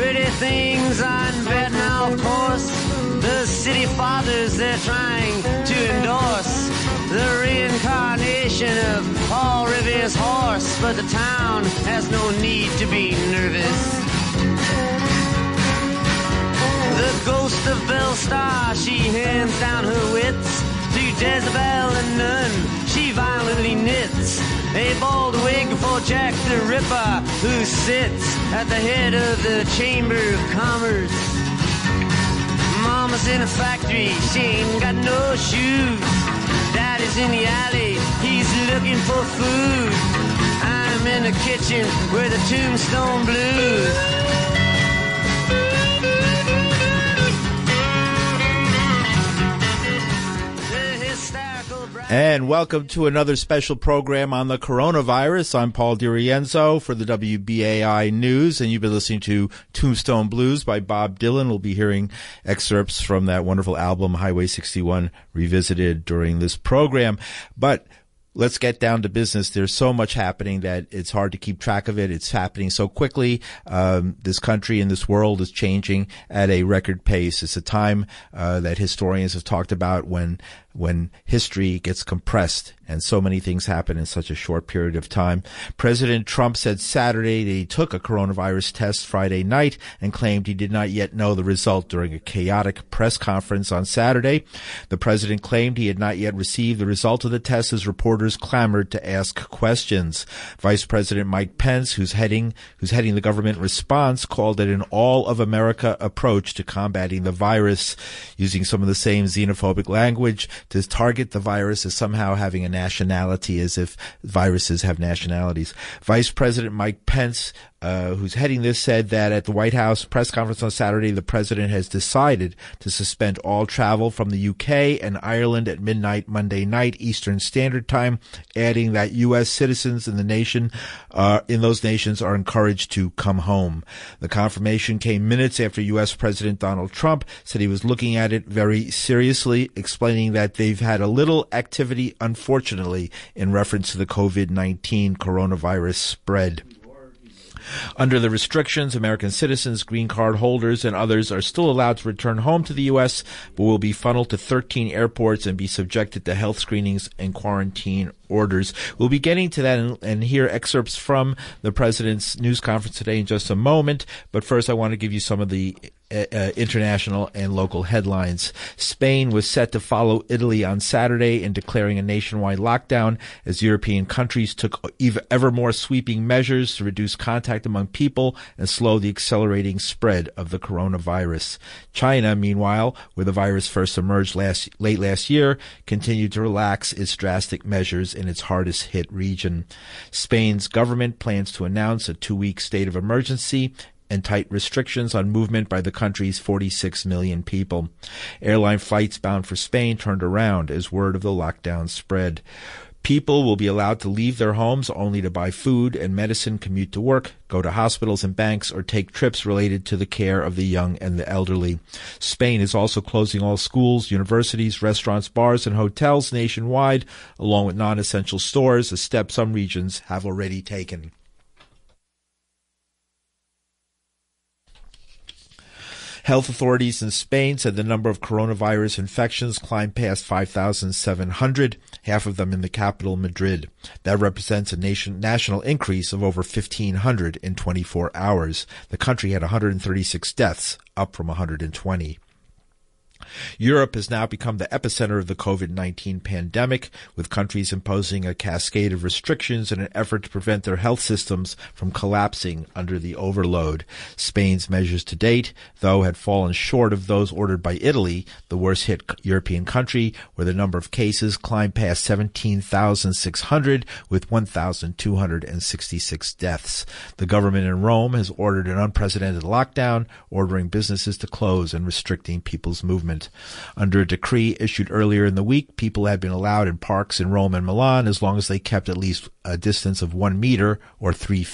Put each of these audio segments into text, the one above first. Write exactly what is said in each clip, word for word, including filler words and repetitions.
dirty things I'm betting, of course. The city fathers, they're trying to endorse the reincarnation of Paul Revere's horse, but the town has no need to be nervous. The ghost of Belstar, she hands down her wits to Jezebel and Nun, she violently knits a bald wig for Jack the Ripper, who sits at the head of the Chamber of Commerce. Mama's in a factory, she ain't got no shoes. Daddy's in the alley, he's looking for food. I'm in the kitchen where the Tombstone Blues. And welcome to another special program on the coronavirus. I'm Paul DiRienzo for the W B A I News, and you've been listening to Tombstone Blues by Bob Dylan. We'll be hearing excerpts from that wonderful album, Highway sixty-one, revisited during this program. But let's get down to business. There's so much happening that it's hard to keep track of it. It's happening so quickly. Um, this country and this world is changing at a record pace. It's a time uh, that historians have talked about when when history gets compressed and so many things happen in such a short period of time. President Trump said Saturday that he took a coronavirus test Friday night and claimed he did not yet know the result during a chaotic press conference on Saturday. The president claimed he had not yet received the result of the test as reporters clamored to ask questions. Vice President Mike Pence, who's heading who's heading the government response, called it an all-of-America approach to combating the virus, using some of the same xenophobic language to target the virus as somehow having a nationality, as if viruses have nationalities. Vice President Mike Pence, uh, who's heading this, said that at the White House press conference on Saturday, the president has decided to suspend all travel from the U K and Ireland at midnight Monday night Eastern Standard Time, adding that U S citizens in the nation, uh, in those nations are encouraged to come home. The confirmation came minutes after U S President Donald Trump said he was looking at it very seriously, explaining that they've had a little activity, unfortunately, in reference to the COVID nineteen coronavirus spread. Under the restrictions, American citizens, green card holders, and others are still allowed to return home to the U S, but will be funneled to thirteen airports and be subjected to health screenings and quarantine orders. We'll be getting to that and, and hear excerpts from the president's news conference today in just a moment. But first, I want to give you some of the uh, uh, international and local headlines. Spain was set to follow Italy on Saturday in declaring a nationwide lockdown as European countries took ever more sweeping measures to reduce contact among people and slow the accelerating spread of the coronavirus. China, meanwhile, where the virus first emerged last, late last year, continued to relax its drastic measures in its hardest hit region. Spain's government plans to announce a two-week state of emergency and tight restrictions on movement by the country's forty-six million people. Airline flights bound for Spain turned around as word of the lockdown spread. People will be allowed to leave their homes only to buy food and medicine, commute to work, go to hospitals and banks, or take trips related to the care of the young and the elderly. Spain is also closing all schools, universities, restaurants, bars, and hotels nationwide, along with non-essential stores, a step some regions have already taken. Health authorities in Spain said the number of coronavirus infections climbed past five thousand seven hundred, half of them in the capital, Madrid. That represents a nation, national increase of over fifteen hundred in twenty-four hours. The country had one hundred thirty-six deaths, up from one hundred twenty. Europe has now become the epicenter of the COVID nineteen pandemic, with countries imposing a cascade of restrictions in an effort to prevent their health systems from collapsing under the overload. Spain's measures to date, though, had fallen short of those ordered by Italy, the worst-hit European country, where the number of cases climbed past seventeen thousand six hundred, with one thousand two hundred sixty-six deaths. The government in Rome has ordered an unprecedented lockdown, ordering businesses to close and restricting people's movement. Under a decree issued earlier in the week, people had been allowed in parks in Rome and Milan as long as they kept at least a distance of one meter or three feet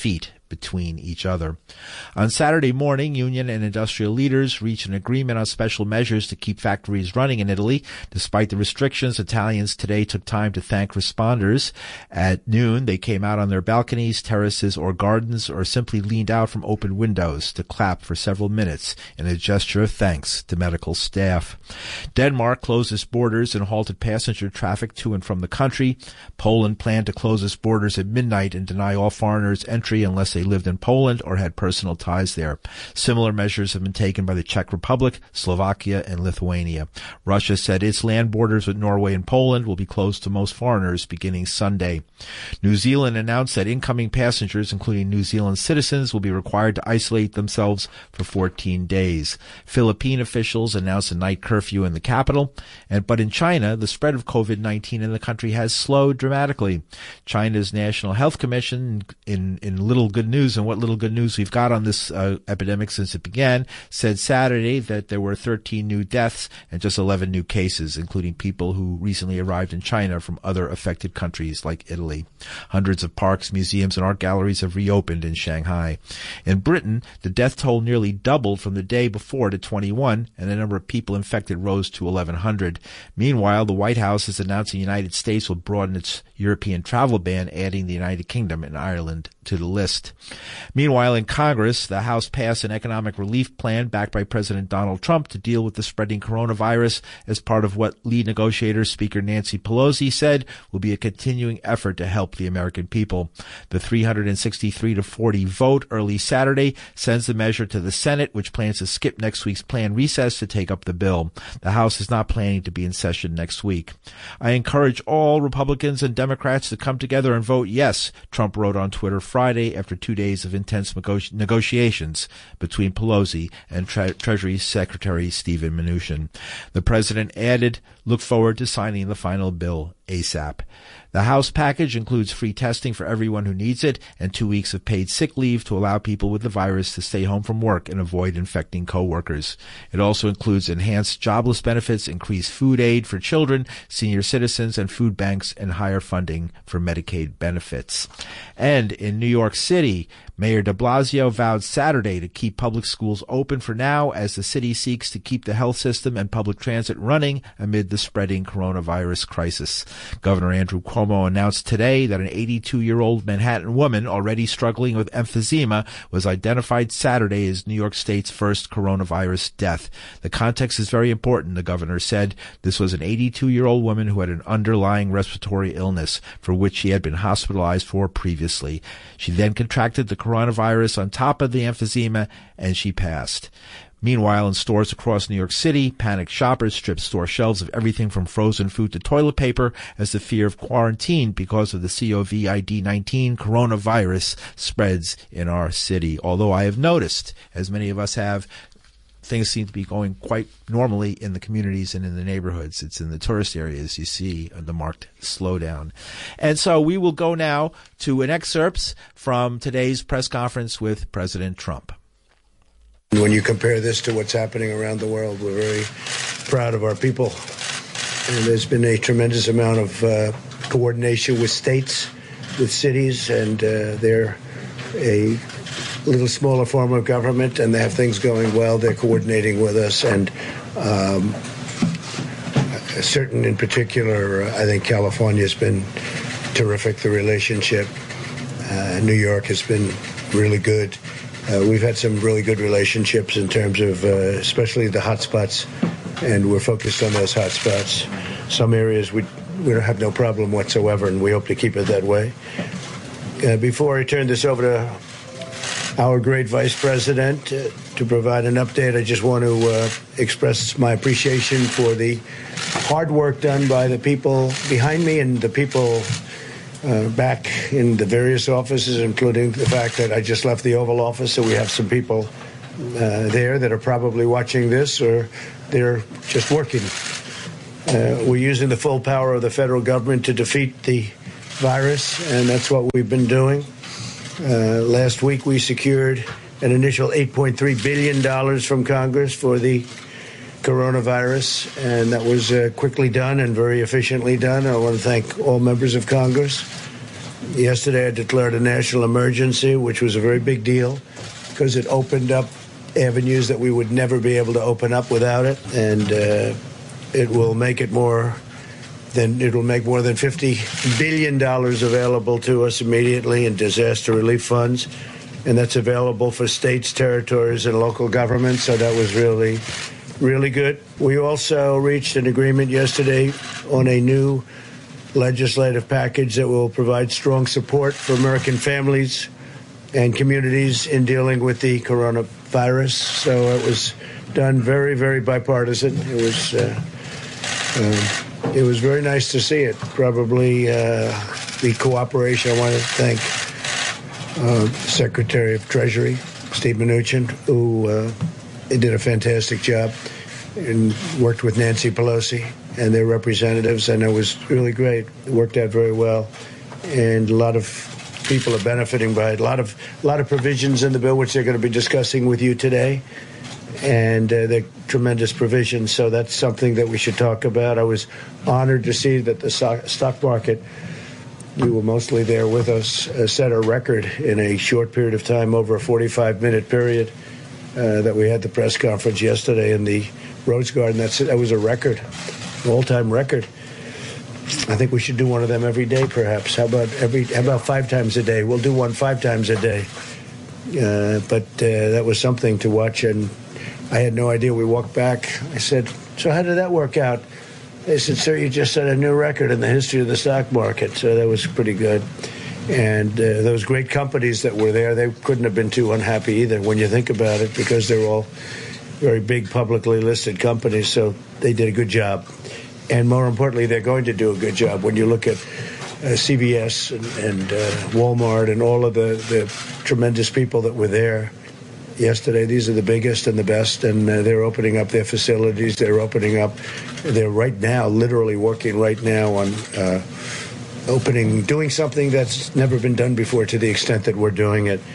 between each other. On Saturday morning, union and industrial leaders reached an agreement on special measures to keep factories running in Italy. Despite the restrictions, Italians today took time to thank responders. At noon, they came out on their balconies, terraces, or gardens, or simply leaned out from open windows to clap for several minutes in a gesture of thanks to medical staff. Denmark closed its borders and halted passenger traffic to and from the country. Poland planned to close its borders at midnight and deny all foreigners entry unless they lived in Poland or had personal ties there. Similar measures have been taken by the Czech Republic, Slovakia, and Lithuania. Russia said its land borders with Norway and Poland will be closed to most foreigners beginning Sunday. New Zealand announced that incoming passengers, including New Zealand citizens, will be required to isolate themselves for fourteen days. Philippine officials announced a night curfew in the capital. And but in China, the spread of COVID nineteen in the country has slowed dramatically. China's National Health Commission, in, in little good news, and what little good news we've got on this uh, epidemic since it began, said Saturday that there were thirteen new deaths and just eleven new cases, including people who recently arrived in China from other affected countries like Italy. Hundreds of parks, museums, and art galleries have reopened in Shanghai. In Britain, the death toll nearly doubled from the day before to twenty-one, and the number of people infected rose to eleven hundred. Meanwhile, the White House is announcing the United States will broaden its European travel ban, adding the United Kingdom and Ireland to the list. Meanwhile, in Congress, the House passed an economic relief plan backed by President Donald Trump to deal with the spreading coronavirus as part of what lead negotiator Speaker Nancy Pelosi said will be a continuing effort to help the American people. The three hundred sixty-three to forty vote early Saturday sends the measure to the Senate, which plans to skip next week's planned recess to take up the bill. The House is not planning to be in session next week. I encourage all Republicans and Democrats to come together and vote yes, Trump wrote on Twitter Friday after two days of intense negotiations between Pelosi and Tre- Treasury Secretary Steven Mnuchin. The president added, look forward to signing the final bill ASAP. The House package includes free testing for everyone who needs it and two weeks of paid sick leave to allow people with the virus to stay home from work and avoid infecting coworkers. It also includes enhanced jobless benefits, increased food aid for children, senior citizens, and food banks, and higher funding for Medicaid benefits. And in New York City, Mayor de Blasio vowed Saturday to keep public schools open for now as the city seeks to keep the health system and public transit running amid the spreading coronavirus crisis. Governor Andrew Cuomo announced today that an eighty-two-year-old Manhattan woman already struggling with emphysema was identified Saturday as New York State's first coronavirus death. The context is very important, the governor said. This was an eighty-two-year-old woman who had an underlying respiratory illness for which she had been hospitalized for previously. She then contracted the coronavirus on top of the emphysema, and she passed. Meanwhile, in stores across New York City, panicked shoppers stripped store shelves of everything from frozen food to toilet paper as the fear of quarantine because of the COVID nineteen coronavirus spreads in our city. Although I have noticed, as many of us have, things seem to be going quite normally in the communities and in the neighborhoods. It's in the tourist areas you see the marked slowdown. And so we will go now to an excerpt from today's press conference with President Trump. When you compare this to what's happening around the world, we're very proud of our people. And there's been a tremendous amount of uh, coordination with states, with cities, and uh, they're a little smaller form of government, and they have things going well. They're coordinating with us, and um, certain in particular, uh, I think California has been terrific, the relationship. Uh, New York has been really good. Uh, we've had some really good relationships in terms of uh, especially the hotspots, and we're focused on those hotspots. Some areas we we have no problem whatsoever, and we hope to keep it that way. Uh, before I turn this over to our great Vice President uh, to provide an update, I just want to uh, express my appreciation for the hard work done by the people behind me and the people Uh, back in the various offices, including the fact that I just left the Oval Office, so we have some people uh, there that are probably watching this, or they're just working. Uh, we're using the full power of the federal government to defeat the virus, and that's what we've been doing. Uh, last week we secured an initial eight point three billion dollars from Congress for the coronavirus, and that was uh, quickly done and very efficiently done. I want to thank all members of Congress. yesterday I declared a national emergency, which was a very big deal because it opened up avenues that we would never be able to open up without it, and uh, it will make it more than it will make more than fifty billion dollars available to us immediately in disaster relief funds, and that's available for states, territories, and local governments. So that was really, really good. We also reached an agreement yesterday on a new legislative package that will provide strong support for American families and communities in dealing with the coronavirus. So it was done very, very bipartisan. It was uh, uh, it was very nice to see it. Probably uh, the cooperation. I want to thank uh, Secretary of Treasury Steve Mnuchin, who uh, did a fantastic job and worked with Nancy Pelosi and their representatives, and it was really great. It worked out very well, and a lot of people are benefiting by it. A lot of a lot of provisions in the bill, which they're going to be discussing with you today, and uh, they're tremendous provisions. So that's something that we should talk about. I was honored to see that the stock, stock market, you were mostly there with us, uh, set a record in a short period of time, over a forty-five minute period, uh, that we had the press conference yesterday in the Rose Garden. That's that was a record, an all-time record. I think we should do one of them every day, perhaps. How about every? How about five times a day? We'll do one five times a day. Uh, but uh, that was something to watch, and I had no idea. We walked back. I said, "So how did that work out?" They said, "Sir, you just set a new record in the history of the stock market." So that was pretty good. And uh, those great companies that were there, they couldn't have been too unhappy either when you think about it, because they're all very big publicly listed companies. So they did a good job. And more importantly, they're going to do a good job. When you look at uh, C V S and, and uh, Walmart and all of the, the tremendous people that were there yesterday, these are the biggest and the best, and uh, they're opening up their facilities. They're opening up. They're right now, literally working right now on uh, opening, doing something that's never been done before to the extent that we're doing it.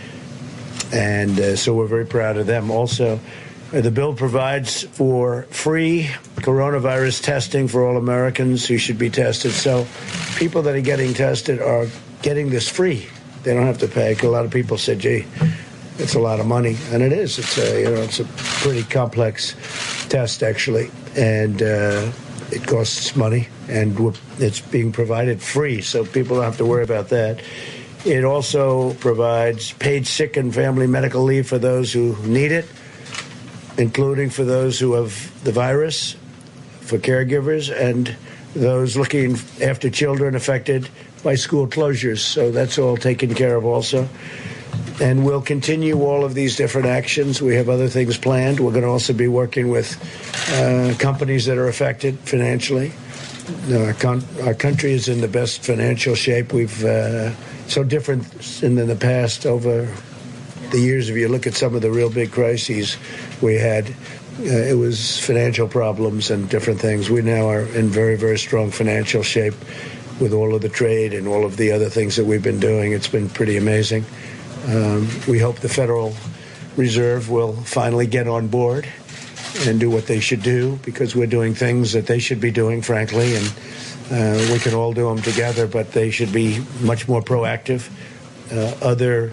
And uh, so we're very proud of them. Also, Uh, the bill provides for free coronavirus testing for all Americans who should be tested. So people that are getting tested are getting this free. They don't have to pay. A lot of people said, gee, it's a lot of money. And it is. It's a, you know, it's a pretty complex test, actually. And uh, it costs money. And it's being provided free. So people don't have to worry about that. It also provides paid sick and family medical leave for those who need it, including for those who have the virus, for caregivers, and those looking after children affected by school closures. So that's all taken care of also. And we'll continue all of these different actions. We have other things planned. We're going to also be working with uh, companies that are affected financially. Our, con- our country is in the best financial shape. We've uh, so different than in the past over the years. If you look at some of the real big crises we had, uh, it was financial problems and different things. We now are in very, very strong financial shape with all of the trade and all of the other things that we've been doing. It's been pretty amazing. Um, we hope the Federal Reserve will finally get on board and do what they should do, because we're doing things that they should be doing, frankly, and uh, we can all do them together, but they should be much more proactive. Uh, other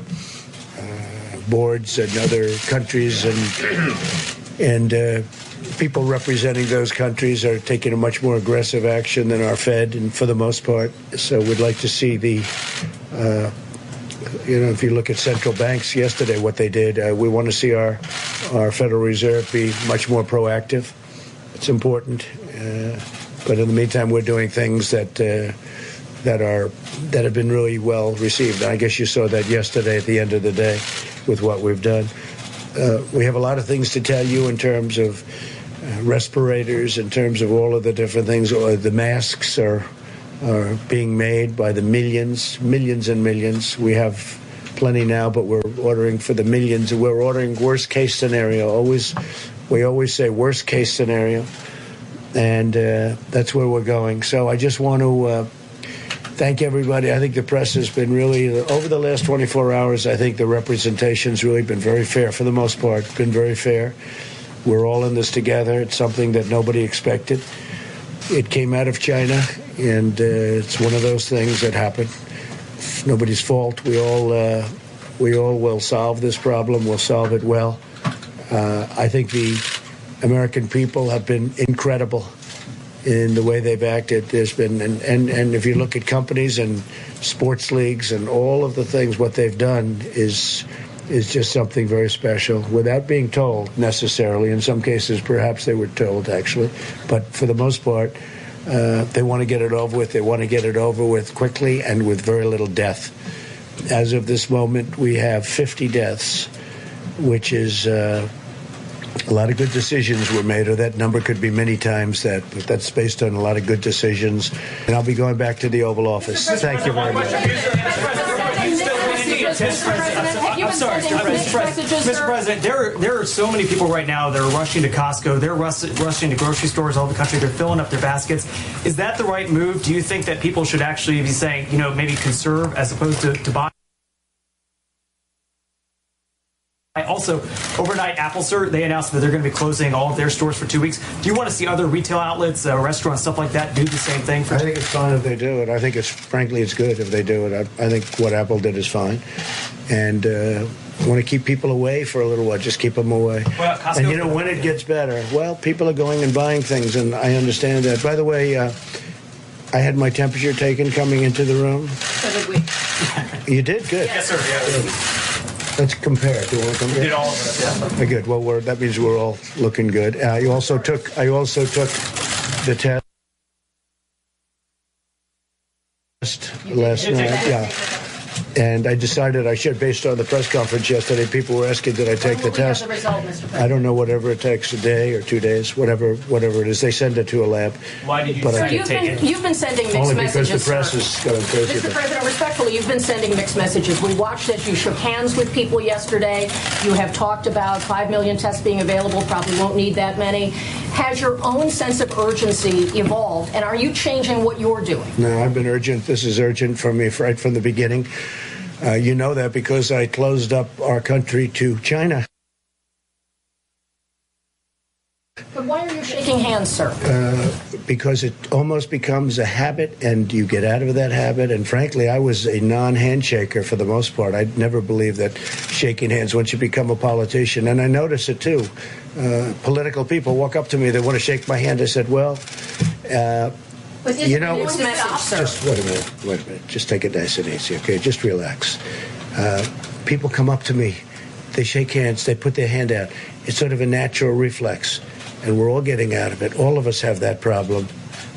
boards and other countries and and uh, people representing those countries are taking a much more aggressive action than our Fed, and for the most part. So we'd like to see the, uh, you know, if you look at central banks yesterday, what they did, uh, we want to see our our Federal Reserve be much more proactive. It's important, uh, but in the meantime, we're doing things that uh, that are that have been really well received. And I guess you saw that yesterday at the end of the day with what we've done. Uh, we have a lot of things to tell you in terms of uh, respirators, in terms of all of the different things. Or the masks are are being made by the millions, millions and millions. We have plenty now, but we're ordering for the millions. We're ordering worst case scenario. Always, we always say worst case scenario, and uh, that's where we're going. So I just want to uh, thank everybody. I think the press has been really, over the last twenty-four hours, I think the representation's really been very fair for the most part, been very fair. We're all in this together. It's something that nobody expected. It came out of China, and uh, it's one of those things that happened. It's nobody's fault. We all uh, we all will solve this problem. We'll solve it well. Uh, I think the American people have been incredible in the way they've acted. There's been, and, and, and if you look at companies and sports leagues and all of the things, what they've done is is just something very special without being told necessarily. In some cases, perhaps they were told, actually. But for the most part, uh, they want to get it over with. They want to get it over with quickly and with very little death. As of this moment, we have fifty deaths, which is uh, a lot of good decisions were made, or that number could be many times that, but that's based on a lot of good decisions. And I'll be going back to the Oval Office. Thank you very much. I'm sorry, Mister President. Mister President, there are, there are so many people right now that are rushing to Costco. They're rush, rushing to grocery stores all over the country. They're filling up their baskets. Is that the right move? Do you think that people should actually be saying, you know, maybe conserve as opposed to, to buy? Also, overnight, Apple, sir, they announced that they're going to be closing all of their stores for two weeks. Do you want to see other retail outlets, uh, restaurants, stuff like that do the same thing? For I think it's fine if they do it. I think it's, frankly, it's good if they do it. I, I think what Apple did is fine. And uh, I want to keep people away for a little while. Just keep them away. Well, Costco, and, you know, when it gets better, well, people are going and buying things, and I understand that. By the way, uh, I had my temperature taken coming into the room. So did we. You did? Good. Yes, sir. Yes. Let's compare. Do you want to compare? We did all of it. Yeah. Very good. Well, we're, that means we're all looking good. Uh, you also took. I also took the test last night. Yeah. And I decided I should, based on the press conference yesterday. People were asking, did I take the test? The result, Mister President? I don't know, whatever it takes, a day or two days, whatever whatever it is. They send it to a lab. Why did you but decide I to You've take been, it? you've been sending mixed Only messages. because the press sir. is going crazy. Mister President, respectfully, you've been sending mixed messages. We watched as you shook hands with people yesterday. You have talked about five million tests being available, probably won't need that many. Has your own sense of urgency evolved, and are you changing what you're doing? No, I've been urgent. This is urgent for me right from the beginning. Uh, you know that because I closed up our country to China. But why are you shaking hands, sir? Uh, because it almost becomes a habit, and you get out of that habit. And frankly, I was a non-handshaker for the most part. I never believed that shaking hands once you become a politician. And I notice it, too. Uh, political people walk up to me. They want to shake my hand. I said, well... Uh, You know, mixed message, sir. just wait a minute, wait a minute. Just take it nice and easy, okay? Just relax. Uh, people come up to me, they shake hands, they put their hand out. It's sort of a natural reflex, and we're all getting out of it. All of us have that problem.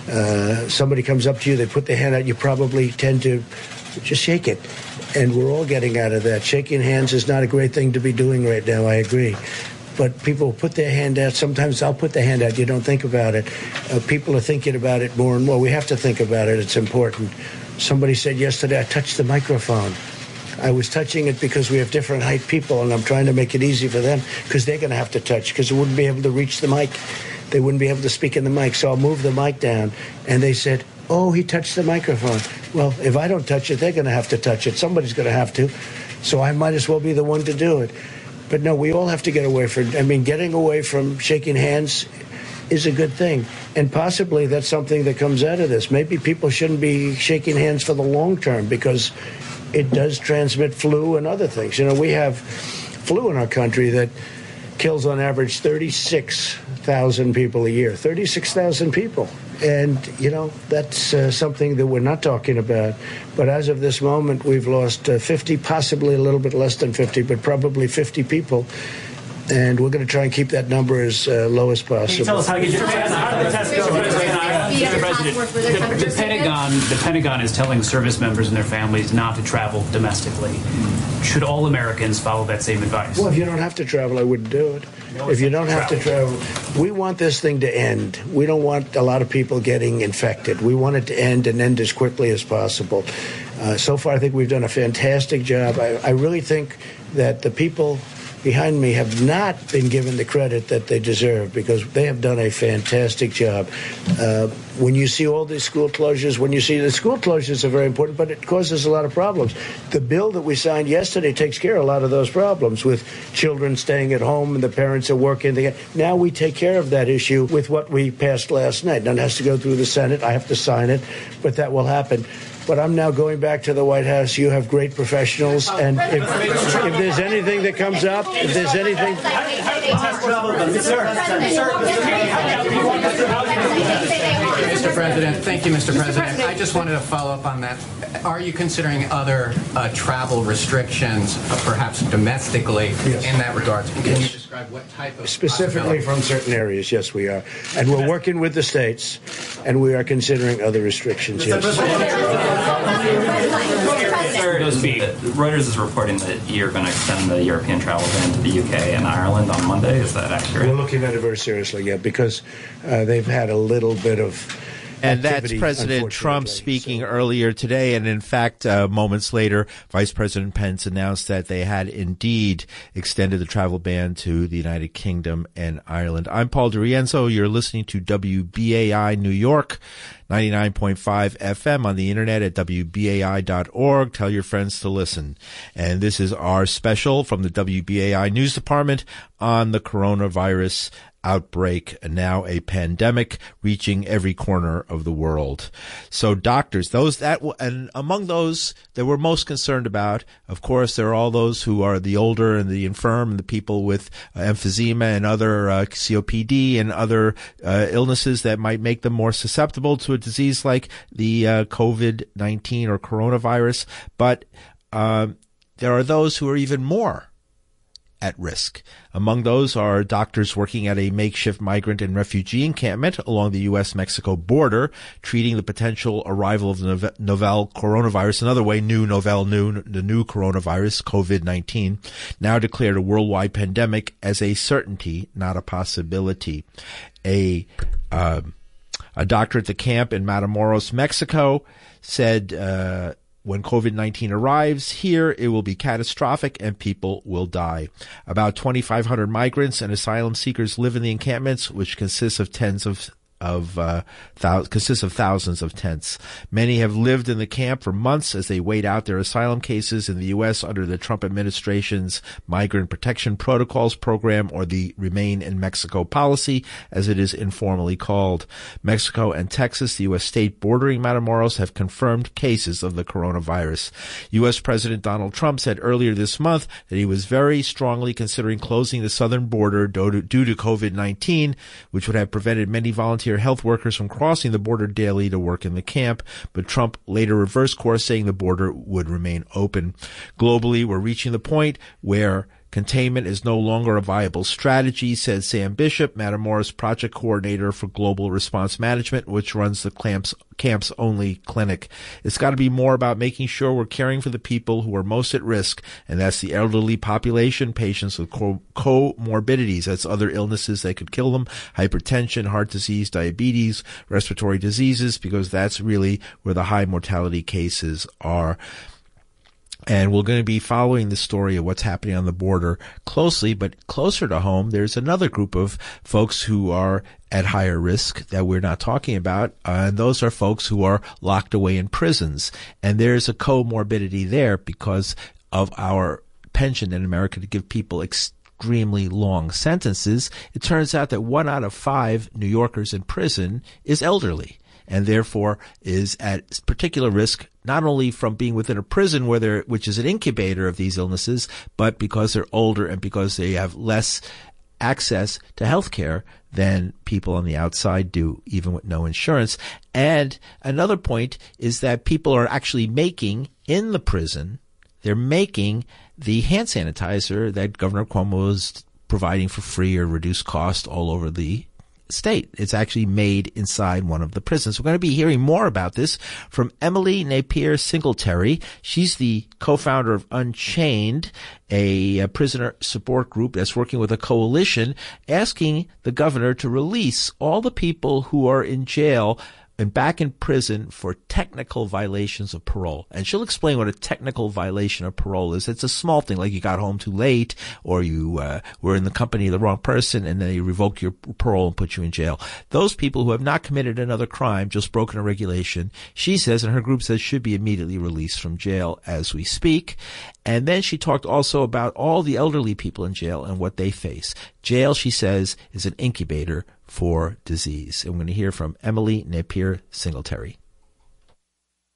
Uh, somebody comes up to you, they put their hand out, you probably tend to just shake it. And we're all getting out of that. Shaking hands is not a great thing to be doing right now, I agree. But people put their hand out. Sometimes I'll put the hand out. You don't think about it. Uh, people are thinking about it more and more. We have to think about it. It's important. Somebody said yesterday, I touched the microphone. I was touching it because we have different height people, and I'm trying to make it easy for them because they're going to have to touch because they wouldn't be able to reach the mic. They wouldn't be able to speak in the mic. So I'll move the mic down. And they said, oh, he touched the microphone. Well, if I don't touch it, they're going to have to touch it. Somebody's going to have to. So I might as well be the one to do it. But no, we all have to get away from, I mean, getting away from shaking hands is a good thing. And possibly that's something that comes out of this. Maybe people shouldn't be shaking hands for the long term because it does transmit flu and other things. You know, we have flu in our country that kills on average thirty-six thousand people a year. thirty-six thousand people. And, you know, that's uh, something that we're not talking about. But as of this moment, we've lost uh, fifty, possibly a little bit less than fifty, but probably fifty people. And we're going to try and keep that number as uh, low as possible. Can you tell us how you did how did the test go? Mister President, the, the Pentagon, the Pentagon is telling service members and their families not to travel domestically. Should all Americans follow that same advice? Well, if you don't have to travel, I wouldn't do it. If you don't have to travel, we want this thing to end. We don't want a lot of people getting infected. We want it to end and end as quickly as possible. Uh, so far, I think we've done a fantastic job. I, I really think that the people behind me have not been given the credit that they deserve because they have done a fantastic job. Uh, when you see all these school closures, when you see the school closures are very important, but it causes a lot of problems. The bill that we signed yesterday takes care of a lot of those problems with children staying at home and the parents are working. Now we take care of that issue with what we passed last night. Now it has to go through the Senate. I have to sign it, but that will happen. but I'm now going back to the White House. You have great professionals, and if, if there's anything that comes up, if there's anything... Mister President, thank you, Mister President. I just wanted to follow up on that. Are you considering other uh, travel restrictions, uh, perhaps domestically, yes. in that regard? Can yes. you describe what type of... Specifically from certain areas, yes, we are. And we're working with the states, and we are considering other restrictions, yes. Reuters is reporting that you're going to extend the European travel ban to the U K and Ireland on Monday. Is that accurate? We're looking at it very seriously, yeah, because uh, they've had a little bit of... And that's President Trump speaking so. earlier today. And in fact, uh, moments later, Vice President Pence announced that they had indeed extended the travel ban to the United Kingdom and Ireland. I'm Paul DiRienzo. You're listening to W B A I New York, ninety-nine point five F M, on the internet at W B A I dot org. Tell your friends to listen. And this is our special from the W B A I News Department on the coronavirus outbreak, now a pandemic reaching every corner of the world. So doctors, those that, and among those that we're most concerned about, of course, there are all those who are the older and the infirm and the people with uh, emphysema and other uh, C O P D and other uh, illnesses that might make them more susceptible to a disease like the uh, COVID nineteen or coronavirus. But uh, there are those who are even more at risk. Among those are doctors working at a makeshift migrant and refugee encampment along the U S Mexico border, treating the potential arrival of the novel coronavirus, another way, new novel, new, the new coronavirus, COVID nineteen, now declared a worldwide pandemic as a certainty, not a possibility. A, uh, a doctor at the camp in Matamoros, Mexico, said, uh, when COVID nineteen arrives here, it will be catastrophic and people will die. About twenty-five hundred migrants and asylum seekers live in the encampments, which consists of tens of of uh thou- consists of thousands of tents. Many have lived in the camp for months as they wait out their asylum cases in the U S under the Trump administration's Migrant Protection Protocols program, or the Remain in Mexico policy, as it is informally called. Mexico and Texas, the U S state bordering Matamoros, have confirmed cases of the coronavirus. U S President Donald Trump said earlier this month that he was very strongly considering closing the southern border due to COVID nineteen, which would have prevented many volunteers health workers from crossing the border daily to work in the camp, but Trump later reversed course, saying the border would remain open. Globally, we're reaching the point where containment is no longer a viable strategy, said Sam Bishop, Matamoros project coordinator for Global Response Management, which runs the camp's, camp's only clinic. It's got to be more about making sure we're caring for the people who are most at risk, and that's the elderly population, patients with co- comorbidities, that's other illnesses that could kill them, hypertension, heart disease, diabetes, respiratory diseases, because that's really where the high mortality cases are. And we're going to be following the story of what's happening on the border closely, but closer to home, there's another group of folks who are at higher risk that we're not talking about, uh, and those are folks who are locked away in prisons. And there's a comorbidity there because of our penchant in America to give people extremely long sentences. It turns out that one out of five New Yorkers in prison is elderly, and therefore is at particular risk, not only from being within a prison where they're, which is an incubator of these illnesses, but because they're older and because they have less access to health care than people on the outside do, even with no insurance. And another point is that people are actually making in the prison, they're making the hand sanitizer that Governor Cuomo is providing for free or reduced cost all over the state. It's actually made inside one of the prisons. We're going to be hearing more about this from Emily Napier Singletary. She's the co-founder of Unchained, a, a prisoner support group that's working with a coalition asking the governor to release all the people who are in jail and back in prison for technical violations of parole. And she'll explain what a technical violation of parole is. It's a small thing, like you got home too late, or you uh, were in the company of the wrong person, and they revoke your parole and put you in jail. Those people who have not committed another crime, just broken a regulation, she says, and her group says, should be immediately released from jail as we speak. And then she talked also about all the elderly people in jail and what they face. Jail, she says, is an incubator for disease. And we're going to hear from Emily Napier Singletary.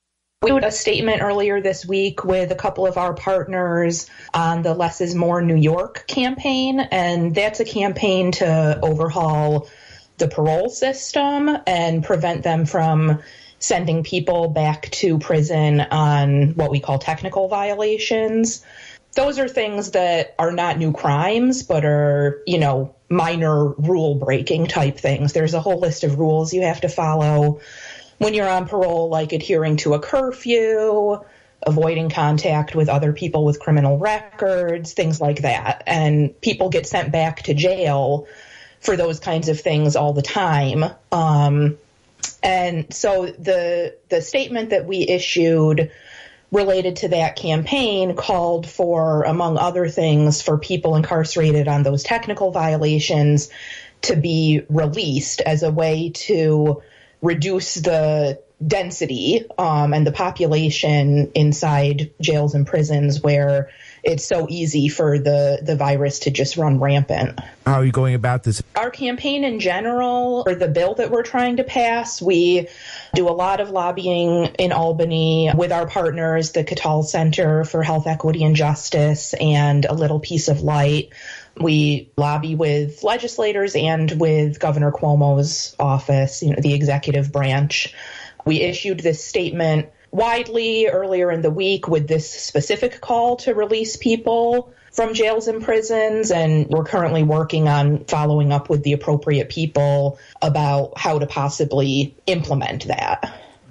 We did a statement earlier this week with a couple of our partners on the Less is More New York campaign, and that's a campaign to overhaul the parole system and prevent them from sending people back to prison on what we call technical violations. Those are things that are not new crimes, but are, you know, minor rule-breaking type things. There's a whole list of rules you have to follow when you're on parole, like adhering to a curfew, avoiding contact with other people with criminal records, things like that. And people get sent back to jail for those kinds of things all the time. Um, and so the the statement that we issued related to that campaign called for, among other things, for people incarcerated on those technical violations to be released as a way to reduce the density um, and the population inside jails and prisons where it's so easy for the, the virus to just run rampant. How are you going about this? Our campaign in general, or the bill that we're trying to pass, we do a lot of lobbying in Albany with our partners, the Cattell Center for Health, Equity, and Justice, and A Little Piece of Light. We lobby with legislators and with Governor Cuomo's office, you know, the executive branch. We issued this statement widely earlier in the week with this specific call to release people from jails and prisons, and we're currently working on following up with the appropriate people about how to possibly implement that.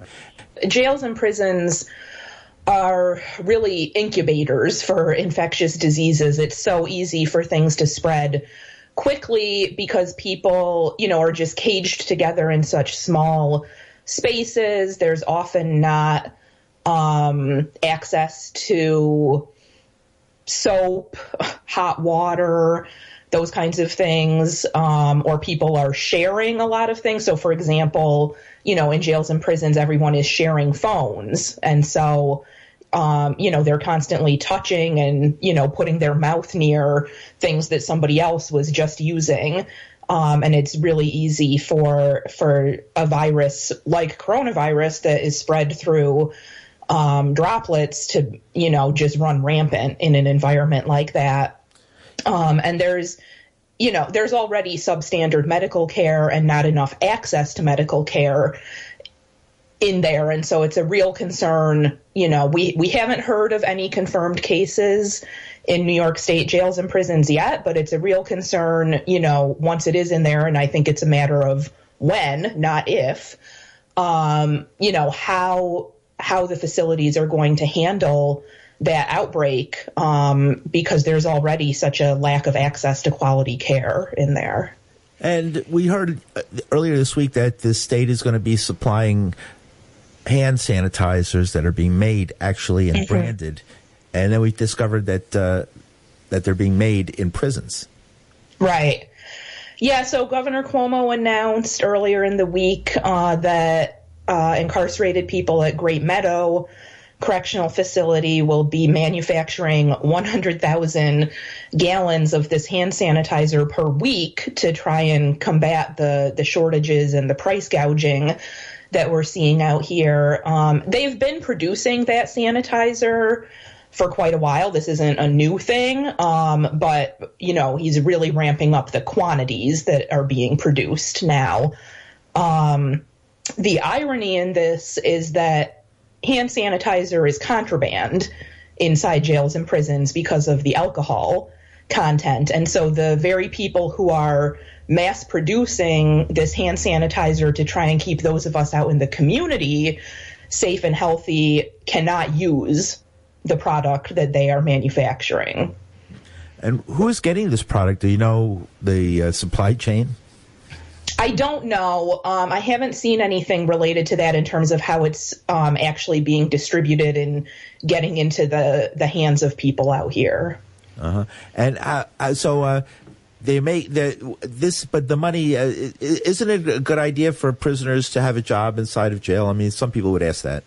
Jails and prisons are really incubators for infectious diseases. It's so easy for things to spread quickly because people, you know, are just caged together in such small spaces. There's often not um, access to soap, hot water, those kinds of things, um, or people are sharing a lot of things. So, for example, you know, in jails and prisons, everyone is sharing phones. And so, um, you know, they're constantly touching and, you know, putting their mouth near things that somebody else was just using. Um, and it's really easy for for a virus like coronavirus that is spread through um, droplets to, you know, just run rampant in an environment like that. Um, and there's, you know, there's already substandard medical care and not enough access to medical care in there. And so it's a real concern. You know, we, we haven't heard of any confirmed cases in New York State jails and prisons yet, but it's a real concern, you know, once it is in there. And I think it's a matter of when, not if, um, you know, how how the facilities are going to handle that outbreak, um, because there's already such a lack of access to quality care in there. And we heard earlier this week that the state is going to be supplying hand sanitizers that are being made actually and mm-hmm. branded. And then we discovered that uh, that they're being made in prisons. Right. Yeah, so Governor Cuomo announced earlier in the week uh, that uh, incarcerated people at Great Meadow Correctional Facility will be manufacturing one hundred thousand gallons of this hand sanitizer per week to try and combat the, the shortages and the price gouging that we're seeing out here. Um, they've been producing that sanitizer for quite a while. This isn't a new thing, um, but, you know, he's really ramping up the quantities that are being produced now. Um, the irony in this is that hand sanitizer is contraband inside jails and prisons because of the alcohol content. And so the very people who are mass producing this hand sanitizer to try and keep those of us out in the community safe and healthy cannot use the product that they are manufacturing. And who is getting this product? Do you know the uh, supply chain? I don't know. Um, I haven't seen anything related to that in terms of how it's um, actually being distributed and getting into the, the hands of people out here. Uh-huh. And uh, uh, so uh, they make the, this, but the money, uh, isn't it a good idea for prisoners to have a job inside of jail? I mean, some people would ask that.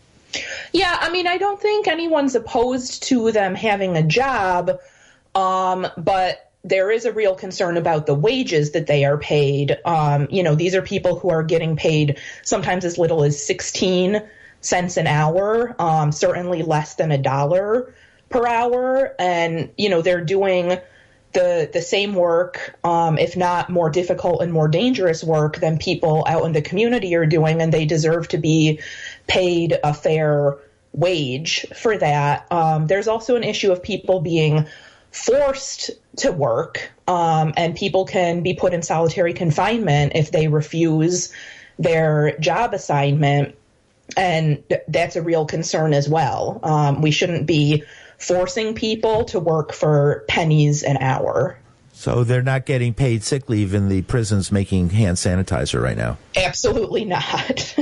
Yeah, I mean, I don't think anyone's opposed to them having a job, um, but there is a real concern about the wages that they are paid. Um, you know, these are people who are getting paid sometimes as little as sixteen cents an hour, um, certainly less than a dollar per hour. And, you know, they're doing the the same work, um, if not more difficult and more dangerous work than people out in the community are doing, and they deserve to be paid a fair wage for that. Um, there's also an issue of people being forced to work, um, and people can be put in solitary confinement if they refuse their job assignment. And th- that's a real concern as well. Um, we shouldn't be forcing people to work for pennies an hour. So they're not getting paid sick leave in the prisons making hand sanitizer right now? Absolutely not.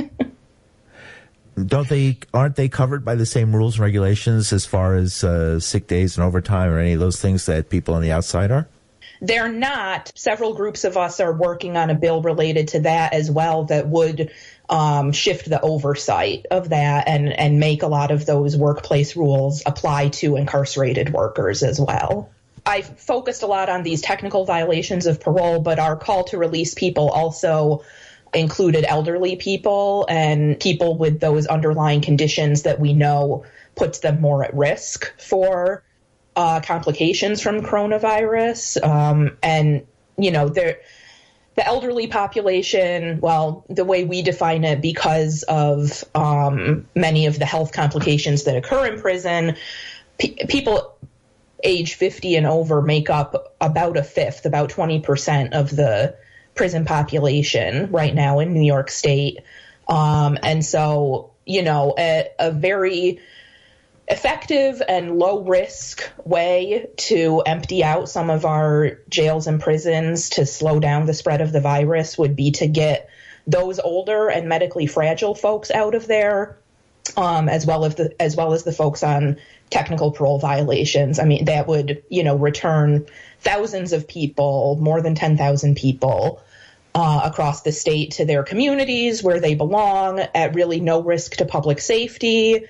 Don't they, aren't they covered by the same rules and regulations as far as uh, sick days and overtime or any of those things that people on the outside are? They're not. Several groups of us are working on a bill related to that as well that would um, shift the oversight of that and, and make a lot of those workplace rules apply to incarcerated workers as well. I've focused a lot on these technical violations of parole, but our call to release people also included elderly people and people with those underlying conditions that we know puts them more at risk for uh, complications from coronavirus. Um, and, you know, the elderly population, well, the way we define it, because of um, many of the health complications that occur in prison, pe- people age fifty and over make up about a fifth, about twenty percent of the prison population right now in New York State. Um, and so, you know, a, a very effective and low risk way to empty out some of our jails and prisons to slow down the spread of the virus would be to get those older and medically fragile folks out of there, um, as well as the, as well as the folks on technical parole violations. I mean, that would, you know, return thousands of people, more than ten thousand people uh, across the state to their communities where they belong at really no risk to public safety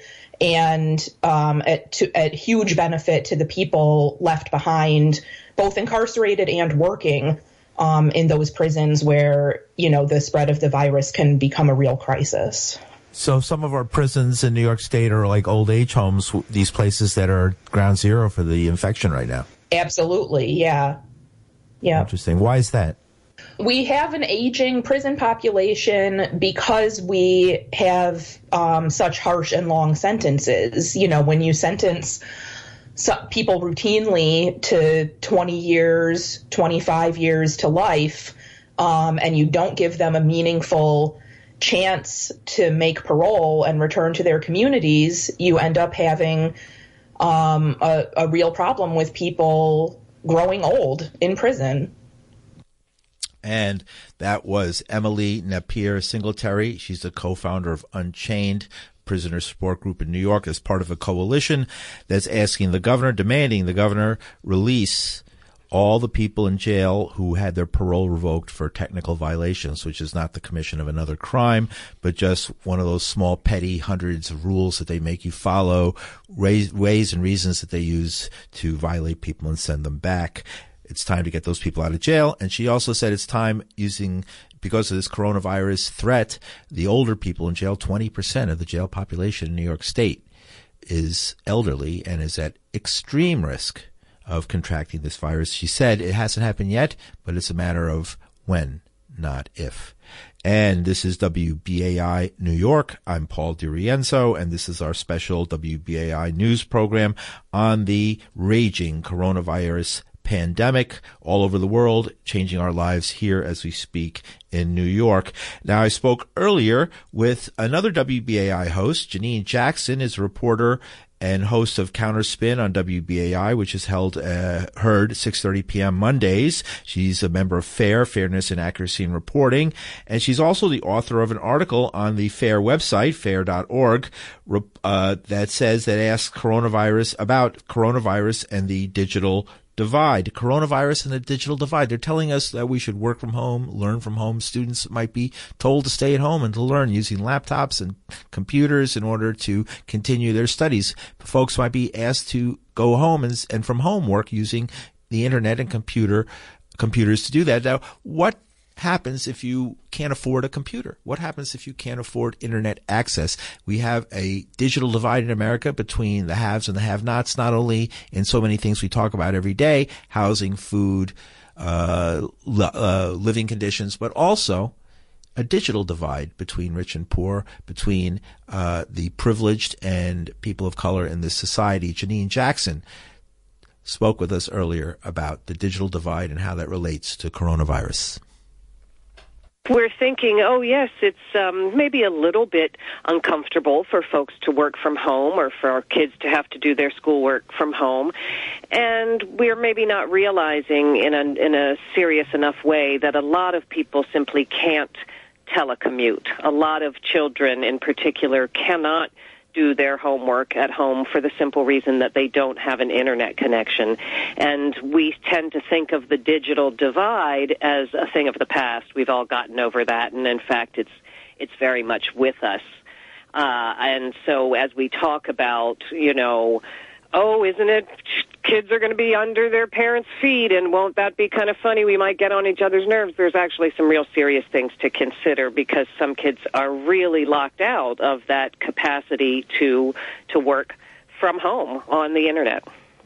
and um, at, to, at huge benefit to the people left behind, both incarcerated and working um, in those prisons where, you know, the spread of the virus can become a real crisis. So some of our prisons in New York State are like old age homes, these places that are ground zero for the infection right now. Absolutely, yeah. Yeah. Interesting. Why is that? We have an aging prison population because we have um, such harsh and long sentences. You know, when you sentence some people routinely to twenty years, twenty-five years to life, um, and you don't give them a meaningful chance to make parole and return to their communities, you end up having um, a, a real problem with people growing old in prison. And that was Emily Napier Singletary. She's the co-founder of Unchained Prisoner Support Group in New York as part of a coalition that's asking the governor, demanding the governor release all the people in jail who had their parole revoked for technical violations, which is not the commission of another crime, but just one of those small, petty hundreds of rules that they make you follow, ways, ways and reasons that they use to violate people and send them back. It's time to get those people out of jail. And she also said it's time using, because of this coronavirus threat, the older people in jail, twenty percent of the jail population in New York State is elderly and is at extreme risk of contracting this virus. She said it hasn't happened yet, but it's a matter of when, not if. And this is W B A I New York. I'm Paul DiRienzo, and this is our special W B A I news program on the raging coronavirus pandemic all over the world, changing our lives here as we speak in New York. Now, I spoke earlier with another W B A I host. Janine Jackson is a reporter and host of Counterspin on W B A I, which is held uh, heard six thirty p.m. Mondays. She's a member of FAIR, Fairness and Accuracy in Reporting, and she's also the author of an article on the FAIR website, fair dot org, uh, that says that asks coronavirus about coronavirus and the digital divide, coronavirus and the digital divide. They're telling us that we should work from home, learn from home. Students might be told to stay at home and to learn using laptops and computers in order to continue their studies. Folks might be asked to go home and, and from home work using the internet and computer computers to do that. Now, what happens if you can't afford a computer? What happens if you can't afford internet access? We have a digital divide in America between the haves and the have-nots, not only in so many things we talk about every day, housing, food, uh, uh, living conditions, but also a digital divide between rich and poor, between uh, the privileged and people of color in this society. Janine Jackson spoke with us earlier about the digital divide and how that relates to coronavirus. We're thinking, oh, yes, it's um, maybe a little bit uncomfortable for folks to work from home or for our kids to have to do their schoolwork from home. And we're maybe not realizing in a, in a serious enough way that a lot of people simply can't telecommute. A lot of children in particular cannot do their homework at home for the simple reason that they don't have an internet connection. And we tend to think of the digital divide as a thing of the past. We've all gotten over that, and in fact, it's it's very much with us. Uh, and so as we talk about, you know, oh, isn't it kids are going to be under their parents' feet, and won't that be kind of funny? We might get on each other's nerves. There's actually some real serious things to consider because some kids are really locked out of that capacity to to work from home on the internet.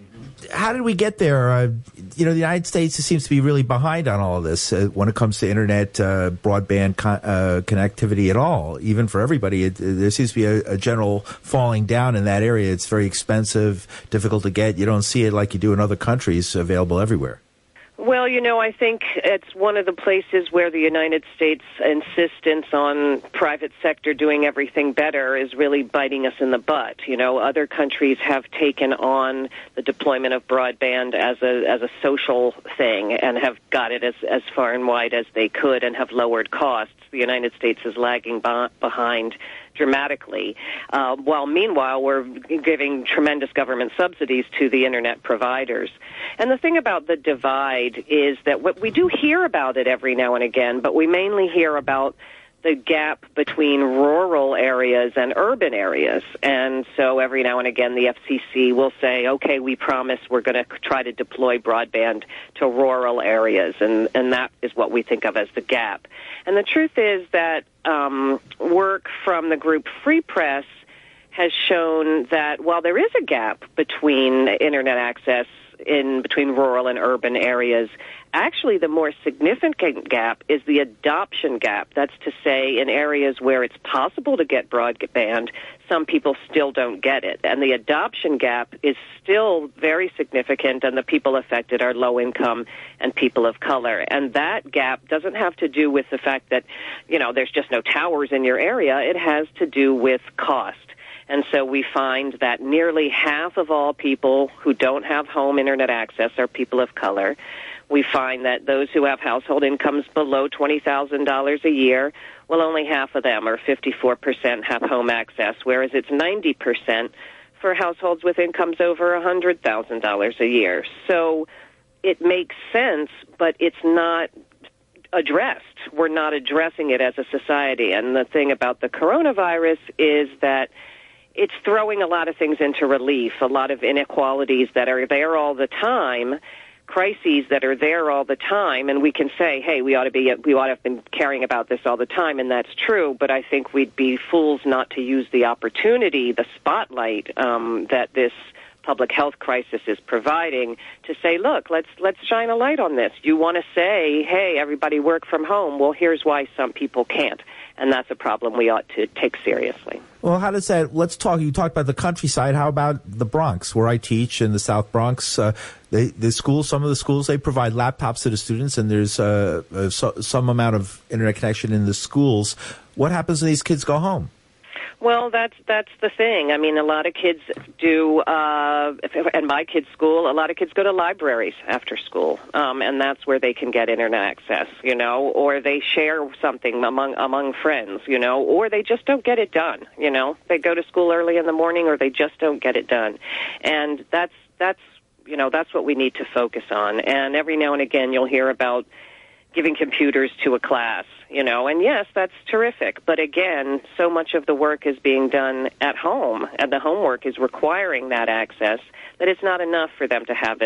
How did we get there? Uh, you know, the United States seems to be really behind on all of this uh, when it comes to internet, uh, broadband con- uh, connectivity at all. Even for everybody, it, there seems to be a, a general falling down in that area. It's very expensive, difficult to get. You don't see it like you do in other countries, available everywhere. Well, you know, I think it's one of the places where the United States' insistence on private sector doing everything better is really biting us in the butt. You know, other countries have taken on the deployment of broadband as a as a social thing and have got it as, as far and wide as they could and have lowered costs. The United States is lagging b- behind dramatically, uh, while meanwhile we're giving tremendous government subsidies to the internet providers. And the thing about the divide is that what we do hear about it every now and again, but we mainly hear about the gap between rural areas and urban areas. And so every now and again the F C C will say, okay, we promise we're going to try to deploy broadband to rural areas, and, and that is what we think of as the gap. And the truth is that um, work from the group Free Press has shown that while there is a gap between internet access in between rural and urban areas, actually the more significant gap is the adoption gap. That's to say, in areas where it's possible to get broadband, some people still don't get it. And the adoption gap is still very significant, and the people affected are low income and people of color. And that gap doesn't have to do with the fact that, you know, there's just no towers in your area. It has to do with cost. And so we find that nearly half of all people who don't have home internet access are people of color. We find that those who have household incomes below twenty thousand dollars a year, well, only half of them, or fifty-four percent, have home access, whereas it's ninety percent for households with incomes over one hundred thousand dollars a year. So it makes sense, but it's not addressed. We're not addressing it as a society. And the thing about the coronavirus is that it's throwing a lot of things into relief, a lot of inequalities that are there all the time, crises that are there all the time, and we can say, hey, we ought to be, we ought to have been caring about this all the time, and that's true, but I think we'd be fools not to use the opportunity, the spotlight um, that this public health crisis is providing to say, look, let's let's shine a light on this. You want to say, hey, everybody work from home. Well, here's why some people can't. And that's a problem we ought to take seriously. Well, how does that, let's talk, you talked about the countryside. How about the Bronx, where I teach in the South Bronx? Uh, they, the schools, some of the schools, they provide laptops to the students, and there's uh, uh, so, some amount of internet connection in the schools. What happens when these kids go home? Well, that's that's the thing. I mean, a lot of kids do, uh, at my kids' school, a lot of kids go to libraries after school, um, and that's where they can get internet access, you know, or they share something among among friends, you know, or they just don't get it done, you know. They go to school early in the morning, or they just don't get it done, and that's that's you know that's what we need to focus on. And every now and again, you'll hear about giving computers to a class, you know, and yes, that's terrific. But again, so much of the work is being done at home, and the homework is requiring that access, that it's not enough for them to have it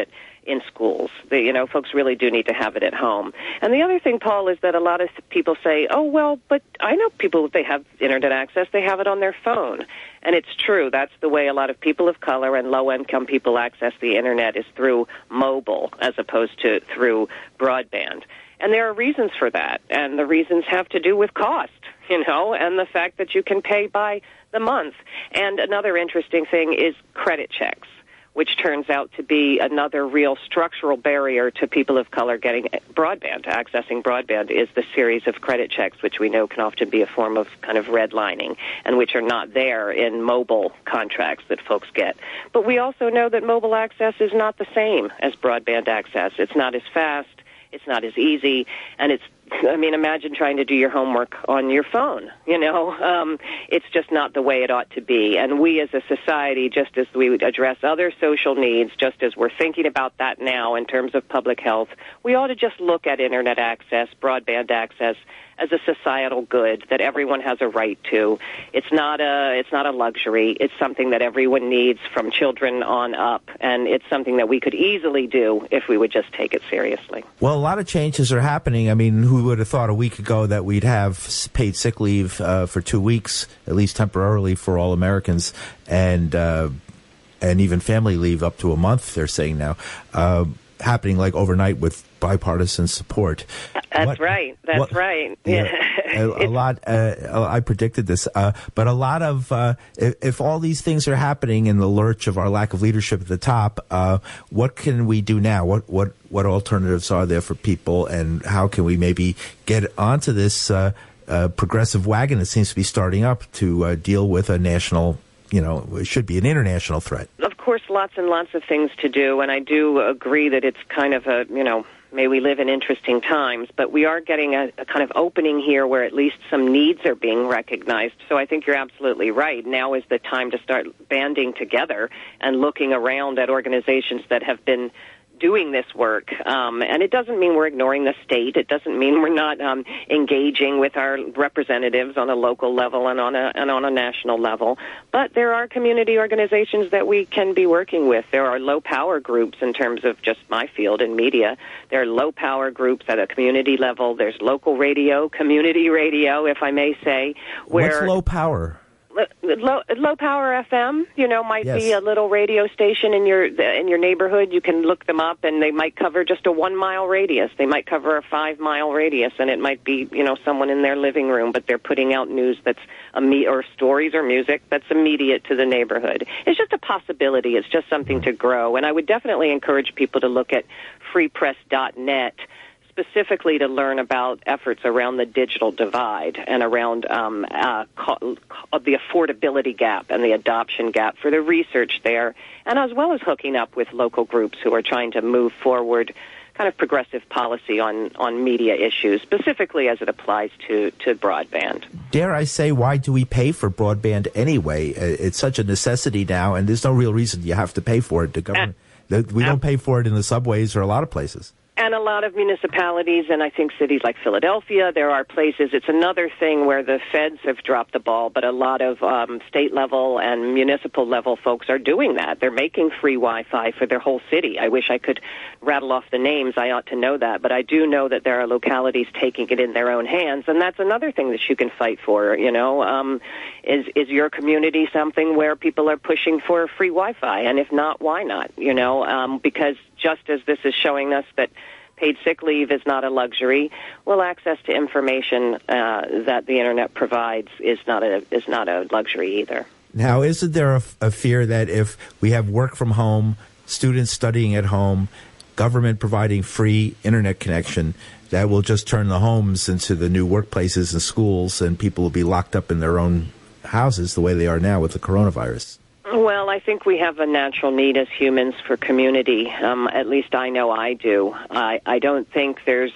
in schools. The, you know, folks really do need to have it at home. And the other thing, Paul, is that a lot of people say, oh, well, but I know people, if they have internet access, they have it on their phone. And it's true. That's the way a lot of people of color and low-income people access the internet, is through mobile as opposed to through broadband. And there are reasons for that, and the reasons have to do with cost, you know, and the fact that you can pay by the month. And another interesting thing is credit checks, which turns out to be another real structural barrier to people of color getting broadband, accessing broadband, is the series of credit checks, which we know can often be a form of kind of redlining, and which are not there in mobile contracts that folks get. But we also know that mobile access is not the same as broadband access. It's not as fast. It's not as easy, and it's, I mean, imagine trying to do your homework on your phone, you know. Um, it's just not the way it ought to be. And we as a society, just as we address other social needs, just as we're thinking about that now in terms of public health, we ought to just look at internet access, broadband access, as a societal good that everyone has a right to. It's not a it's not a luxury. It's something that everyone needs, from children on up, and it's something that we could easily do if we would just take it seriously. Well, a lot of changes are happening. I mean, who would have thought a week ago that we'd have paid sick leave uh, for two weeks, at least temporarily, for all Americans, and uh, and even family leave up to a month, they're saying now, uh, happening like overnight with bipartisan support. That's what, right. That's what, right. Yeah, a, a lot. Uh, I predicted this, uh, but a lot of uh, if, if all these things are happening in the lurch of our lack of leadership at the top, uh, what can we do now? What what what alternatives are there for people, and how can we maybe get onto this uh, uh, progressive wagon that seems to be starting up to uh, deal with a national, you know, it should be an international threat? Of course, lots and lots of things to do, and I do agree that it's kind of a, you know, may we live in interesting times, but we are getting a, a kind of opening here where at least some needs are being recognized. So I think you're absolutely right. Now is the time to start banding together and looking around at organizations that have been doing this work. Um, and it doesn't mean we're ignoring the state. It doesn't mean we're not um, engaging with our representatives on a local level and on a and on a national level. But there are community organizations that we can be working with. There are low-power groups in terms of just my field in media. There are low-power groups at a community level. There's local radio, community radio, if I may say. Where What's low power? Low, low power F M, you know, might yes. be a little radio station in your in your neighborhood. You can look them up, and they might cover just a one mile radius. They might cover a five mile radius, and it might be, you know, someone in their living room, but they're putting out news that's imme- or stories or music that's immediate to the neighborhood. It's just a possibility. It's just something to grow, and I would definitely encourage people to look at free press dot net. Specifically to learn about efforts around the digital divide and around um, uh, co- co- the affordability gap and the adoption gap, for the research there, and as well as hooking up with local groups who are trying to move forward kind of progressive policy on, on media issues, specifically as it applies to, to broadband. Dare I say, why do we pay for broadband anyway? It's such a necessity now, and there's no real reason you have to pay for it. The government, uh, we don't pay for it in the subways or a lot of places. And a lot of municipalities, and I think cities like Philadelphia, there are places. It's another thing where the feds have dropped the ball, but a lot of um, state level and municipal level folks are doing that. They're making free Wi-Fi for their whole city. I wish I could rattle off the names. I ought to know that, but I do know that there are localities taking it in their own hands, and that's another thing that you can fight for. You know, um, is is your community something where people are pushing for free Wi-Fi? And if not, why not? You know, um, because just as this is showing us that paid sick leave is not a luxury, well, access to information uh, that the internet provides is not a is not a luxury either. Now, isn't there a, a fear that if we have work from home, students studying at home, government providing free internet connection, that will just turn the homes into the new workplaces and schools, and people will be locked up in their own houses the way they are now with the coronavirus? Well, I think we have a natural need as humans for community. Um, at least I know I do. I, I don't think there's,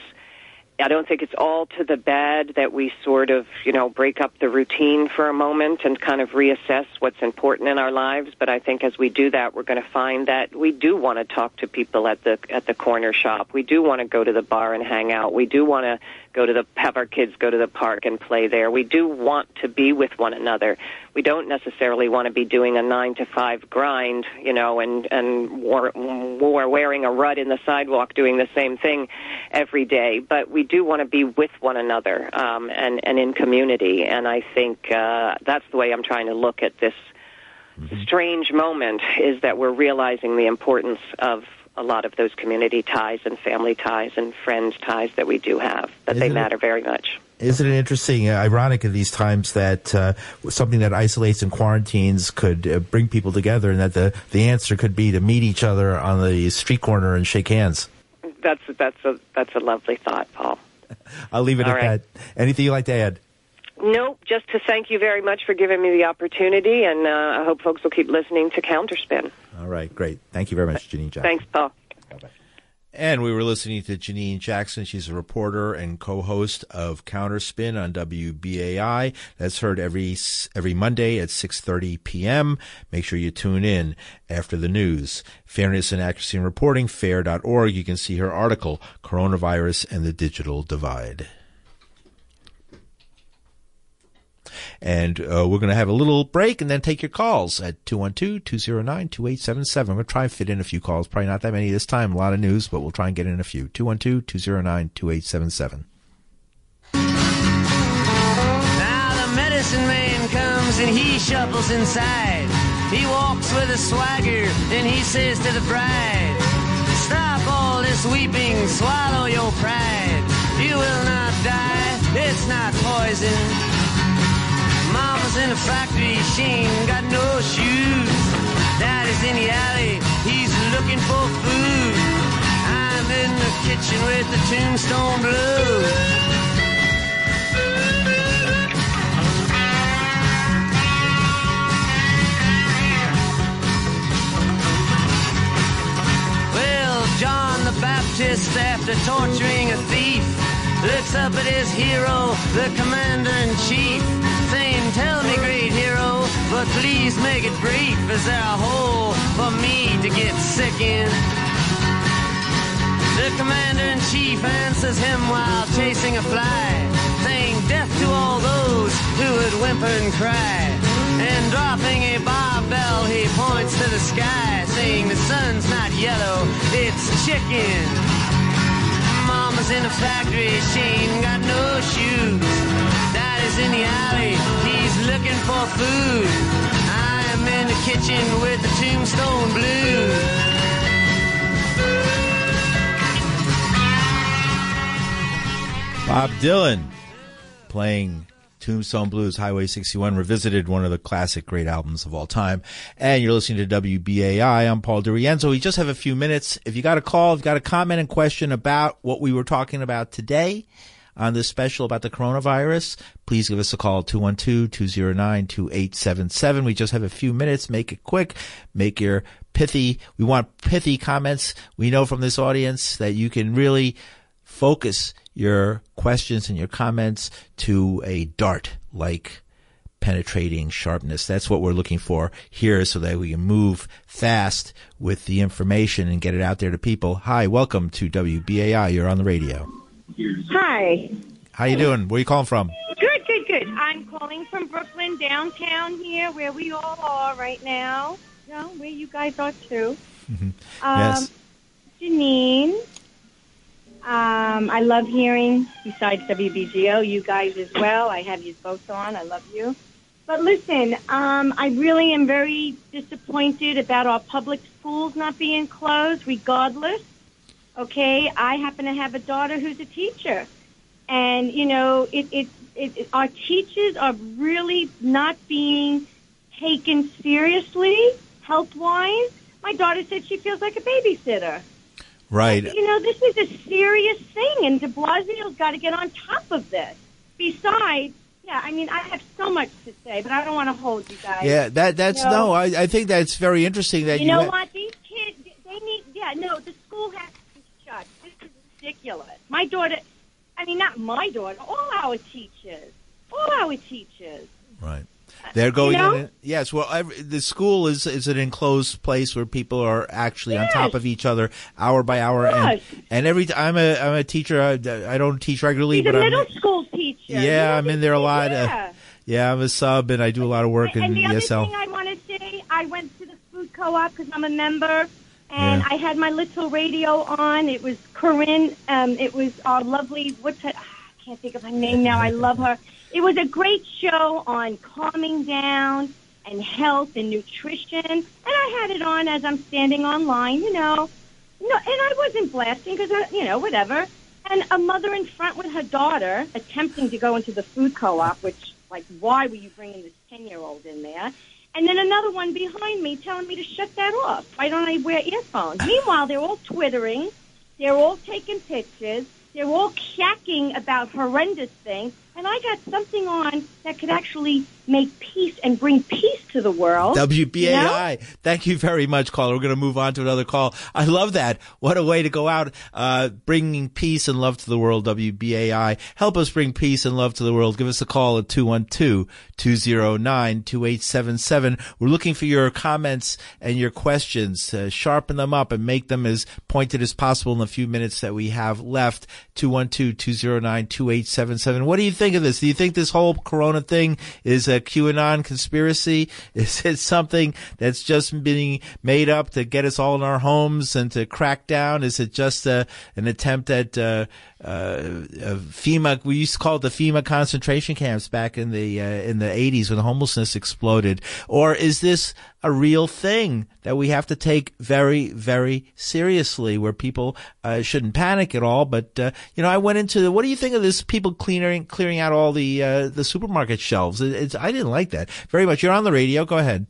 I don't think it's all to the bad that we sort of, you know, break up the routine for a moment and kind of reassess what's important in our lives. But I think as we do that, we're going to find that we do want to talk to people at the at the corner shop. We do want to go to the bar and hang out. We do want to go to the have our kids go to the park and play there. We do want to be with one another. We don't necessarily want to be doing a nine to five grind, you know, and and war, war wearing a rut in the sidewalk, doing the same thing every day. But we do want to be with one another um, and and in community. And I think uh, that's the way I'm trying to look at this mm-hmm. strange moment. Is that we're realizing the importance of a lot of those community ties and family ties and friends ties that we do have, that Isn't they matter it, very much. Isn't it interesting, uh, ironic in these times that uh, something that isolates and quarantines could uh, bring people together, and that the, the answer could be to meet each other on the street corner and shake hands? That's, that's, a, that's a lovely thought, Paul. I'll leave it All at right. that. Anything you'd like to add? No, just to thank you very much for giving me the opportunity, and uh, I hope folks will keep listening to Counterspin. All right, great. Thank you very much, Janine Jackson. Thanks, Paul. Bye-bye. And we were listening to Janine Jackson. She's a reporter and co-host of Counterspin on W B A I. That's heard every every Monday at six thirty p.m. Make sure you tune in after the news. Fairness and Accuracy in Reporting, fair dot org. You can see her article, Coronavirus and the Digital Divide. And uh, we're going to have a little break and then take your calls at two one two, two zero nine, two eight seven seven. I'm going to try and fit in a few calls. Probably not that many this time. A lot of news, but we'll try and get in a few. two one two, two zero nine, two eight seven seven. Now the medicine man comes and he shuffles inside. He walks with a swagger and he says to the bride, stop all this weeping, swallow your pride. You will not die, it's not poison. Mama's in a factory, she ain't got no shoes. Daddy's in the alley, he's looking for food. I'm in the kitchen with the Tombstone Blues. Well, John the Baptist, after torturing a thief, looks up at his hero, the commander-in-chief, saying, tell me, great hero, but please make it brief. Is there a hole for me to get sick in? The commander-in-chief answers him while chasing a fly, saying, death to all those who would whimper and cry. And dropping a barbell, he points to the sky, saying, the sun's not yellow, it's chicken. Mama's in a factory, she ain't got no shoes. Daddy's in the alley, he's looking for food. I am in the kitchen with the Tombstone Blues. Bob Dylan playing Tombstone Blues, Highway sixty-one, revisited, one of the classic great albums of all time. And you're listening to W B A I. I'm Paul DiRienzo. We just have a few minutes. If you got a call, if you got a comment and question about what we were talking about today on this special about the coronavirus, please give us a call, two one two, two zero nine, two eight seven seven. We just have a few minutes. Make it quick. Make your pithy. We want pithy comments. We know from this audience that you can really focus your questions and your comments to a dart-like penetrating sharpness. That's what we're looking for here, so that we can move fast with the information and get it out there to people. Hi, welcome to W B A I. You're on the radio. Hi. How you doing? Where are you calling from? Good, good, good. I'm calling from Brooklyn, downtown here, where we all are right now. You know, where you guys are too. Mm-hmm. Um, yes. Janine. Um, I love hearing, besides W B G O, you guys as well. I have you both on. I love you. But listen, um, I really am very disappointed about our public schools not being closed, regardless. Okay, I happen to have a daughter who's a teacher. And, you know, it, it, it, it, our teachers are really not being taken seriously, health-wise. My daughter said she feels like a babysitter. Right. You know, this is a serious thing, and de Blasio's got to get on top of this. Besides, yeah, I mean, I have so much to say, but I don't want to hold you guys. Yeah, that that's you know? no. I, I think that's very interesting that you you know ha- what these kids they need. Yeah, no, the school has to be shut. This is ridiculous. My daughter, I mean, not my daughter. All our teachers, all our teachers. Right. They're going You know? in. Yes. Well, every, the school is is an enclosed place where people are actually Yes. on top of each other, hour by hour, Yes. and and every. T- I'm a I'm a teacher. I, I don't teach regularly, He's but a I'm middle school teacher. yeah, I'm in there a lot. Yeah. Uh, yeah, I'm a sub, and I do a lot of work And in the E other S L. thing I want to say, I went to the food co-op because I'm a member, and Yeah. I had my little radio on. It was Corinne. Um, it was our lovely. What's her? I can't think of her name now. I love her. It was a great show on calming down and health and nutrition, and I had it on as I'm standing online. You know, no, and I wasn't blasting because you know whatever. And a mother in front with her daughter attempting to go into the food co-op, which, like, why were you bringing this ten-year-old in there? And then another one behind me telling me to shut that off. Why don't I wear earphones? Meanwhile, they're all twittering. They're all taking pictures. They're all shacking about horrendous things. And I got something on that could actually make peace and bring peace to the world. W B A I. You know? Thank you very much, caller. We're going to move on to another call. I love that. What a way to go out, uh, bringing peace and love to the world, W B A I. Help us bring peace and love to the world. Give us a call at two one two, two zero nine, two eight seven seven. We're looking for your comments and your questions. Uh, sharpen them up and make them as pointed as possible in the few minutes that we have left. two one two, two zero nine, two eight seven seven. What do you think of this? Do you think this whole corona thing is a QAnon conspiracy? Is it something that's just being made up to get us all in our homes and to crack down? Is it just a, an attempt at uh, uh, FEMA? We used to call it the FEMA concentration camps back in the uh, in the eighties when homelessness exploded. Or is this a real thing that we have to take very, very seriously, where people uh, shouldn't panic at all? But uh, you know, I went into the, what do you think of this? People clearing clearing out all the uh, the supermarket shelves. It, it's I didn't like that very much. You're on the radio. Go ahead.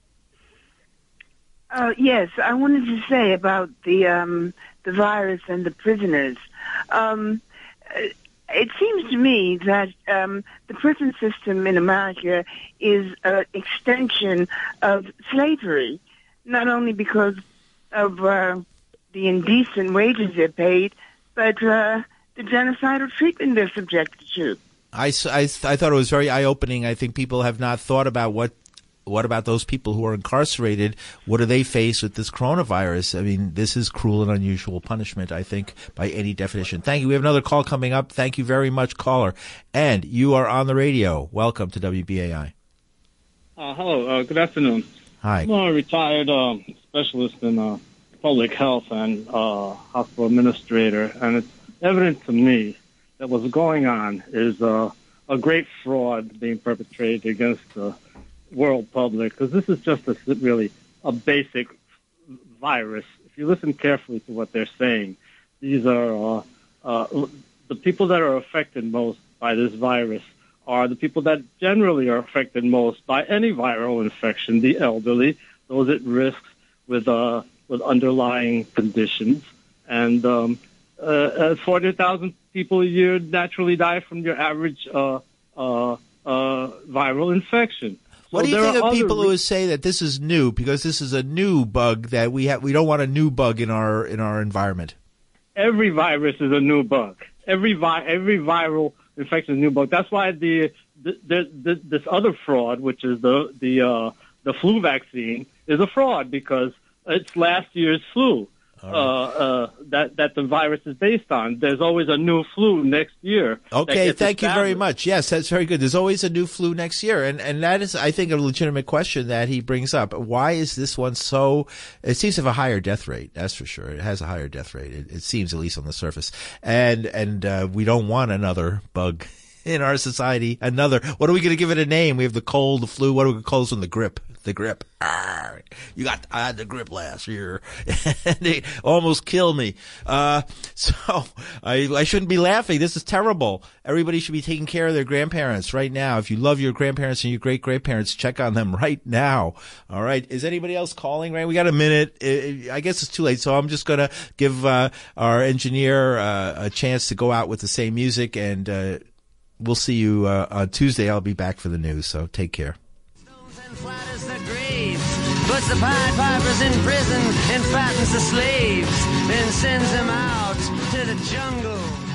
Uh, yes, I wanted to say about the um, the virus and the prisoners. Um, it seems to me that um, the prison system in America is an extension of slavery, not only because of uh, the indecent wages they're paid, but uh, the genocidal treatment they're subjected to. I, I, I thought it was very eye-opening. I think people have not thought about what what about those people who are incarcerated? What do they face with this coronavirus? I mean, this is cruel and unusual punishment, I think, by any definition. Thank you. We have another call coming up. Thank you very much, caller. And you are on the radio. Welcome to W B A I. Uh, hello. Uh, good afternoon. Hi. I'm a retired uh, specialist in uh, public health and uh, hospital administrator, and it's evident to me that what's going on is uh, a great fraud being perpetrated against the world public, because this is just a, really a basic virus. If you listen carefully to what they're saying, these are uh, uh, the people that are affected most by this virus are the people that generally are affected most by any viral infection: the elderly, those at risk with uh, with underlying conditions, and um, uh, four hundred thousand people a year naturally die from your average uh, uh, uh, viral infection. What do you So there think are of people other who say that this is new because this is a new bug that we have? We don't want a new bug in our in our environment. Every virus is a new bug. Every vi- every viral infection is a new bug. That's why the, the, the, the this other fraud, which is the the uh, the flu vaccine, is a fraud because it's last year's flu uh, uh, that that the virus is based on. There's always a new flu next year. Okay, thank you very much. Yes, that's very good. There's always a new flu next year, and and that is, I think, a legitimate question that he brings up. Why is this one so? It seems to have a higher death rate. That's for sure. It has a higher death rate. It, it seems, at least on the surface, and and uh, we don't want another bug in our society. Another. What are we going to give it a name? We have the cold, the flu. What are we going to call this one? The grip. The grip. Arr, you got, I had the grip last year and it almost killed me. Uh, so I, I shouldn't be laughing. This is terrible. Everybody should be taking care of their grandparents right now. If you love your grandparents and your great grandparents, check on them right now. All right. Is anybody else calling? Right. We got a minute. I guess it's too late. So I'm just going to give, uh, our engineer, uh, a chance to go out with the same music, and, uh, we'll see you, uh, on Tuesday. I'll be back for the news. So take care. Flat as the graves, puts the Pied Pipers in prison and fattens the slaves, then sends them out to the jungle.